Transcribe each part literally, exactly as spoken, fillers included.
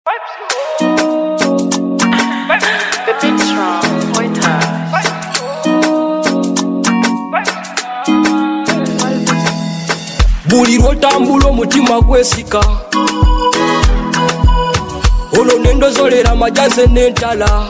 The beat's wrong, pointer. Buli lwotambula omutima gwesika olwo nendozolera majaze n'entala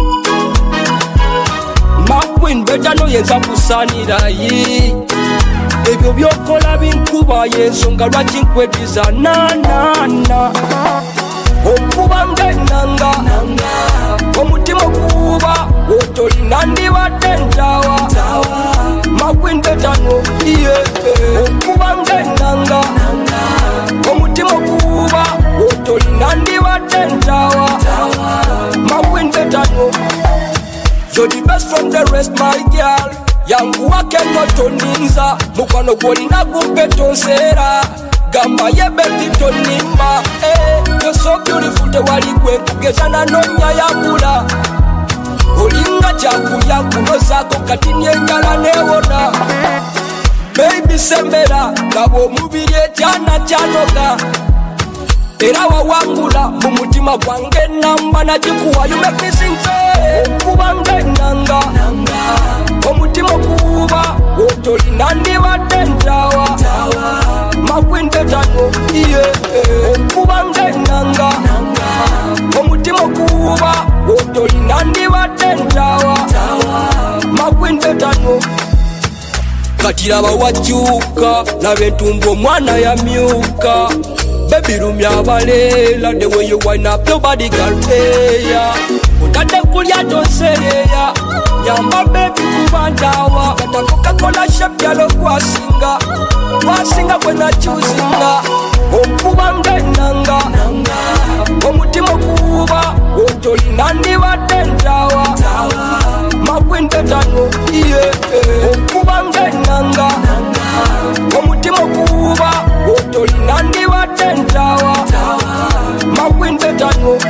makwin betano yenza kusanira yi ebyo byokola binkuba yensonga lwaki nkwediza nanana okuba ngenanga omutima okuba otolina ndibadde ntawa makwin betano iye okuba ngenanga omutima okuba otolina ndibadde ntawa makwin betano. You're the best from the rest, my girl. Yangu wake notoninza mukwano gwolina gumpe tonsera gamba yebeti tonima. Eh, you're so beautiful tewali gwe nkugeza nanonya yambula olinga kyakulya kunozako kati nyenjala newona. Baby sembera ngabo omubiri ekyana kyanoga era wawangula mu mutima gwange namba nagikuwa. You make me sing okuba ngenanga omutima okuba otolina ndibadde ntawa makwin betano iye okuba ngenanga omutima okuba otolina ndibadde ntawa makwin betano. Kati laba wakyuka laba entumbu omwana yamyuka. Baby rumya balela the way you wind up your body girl yeah. Utade kulya tonsereya nyamba baby kubandawa kata Coca-Cola shape yalo kwasinga kwasinga kwena chuzinga okuba ngenanga omutima okuba otolina ndibadde ntawa makwin betano iye okuba ngenanga omutima okuba otolina ndibadde ntawa makwin betano.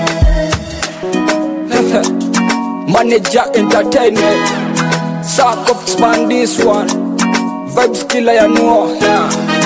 Manager Entertainment Sack up span this one Vibes killer you know yeah.